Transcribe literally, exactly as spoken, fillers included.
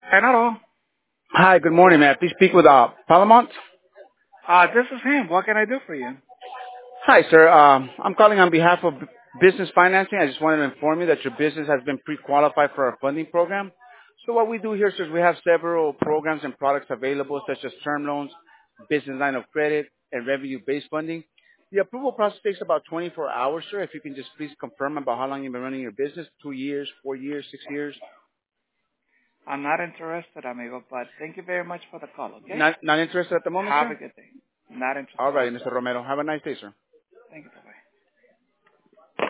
And at all. Hi, good morning, man. Please speak with uh, Palamont. Uh, this is him. What can I do for you? Hi, sir. Um, I'm calling on behalf of B- Business Financing. I just wanted to inform you that your business has been pre-qualified for our funding program. So what we do here, sir, is we have several programs and products available, such as term loans, business line of credit, and revenue-based funding. The approval process takes about twenty-four hours, sir. If you can just please confirm about how long you've been running your business, two years, four years, six years. I'm not interested, amigo, but thank you very much for the call, okay? Not, not interested at the moment, Have sir? a good day. Not All interested right, whatsoever. mister Romero. Have a nice day, sir. Thank you.